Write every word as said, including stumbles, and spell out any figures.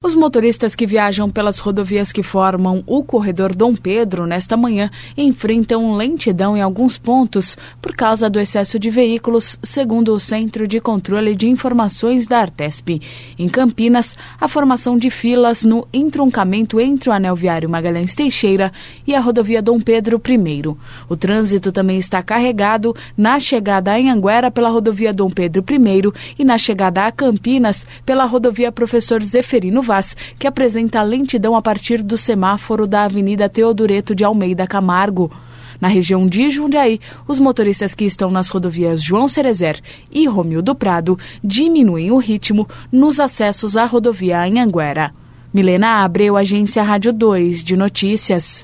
Os motoristas que viajam pelas rodovias que formam o corredor Dom Pedro nesta manhã enfrentam lentidão em alguns pontos por causa do excesso de veículos, segundo o Centro de Controle de Informações da Artesp. Em Campinas, a formação de filas no entroncamento entre o anel viário Magalhães Teixeira e a rodovia Dom Pedro I. O trânsito também está carregado na chegada a Anhanguera pela rodovia Dom Pedro I e na chegada a Campinas pela rodovia Professor Zeferino Vaz, que apresenta lentidão a partir do semáforo da Avenida Teodureto de Almeida Camargo. Na região de Jundiaí, os motoristas que estão nas rodovias João Cerezer e Romildo Prado diminuem o ritmo nos acessos à rodovia Anhanguera. Milena Abreu, Agência Rádio dois de Notícias.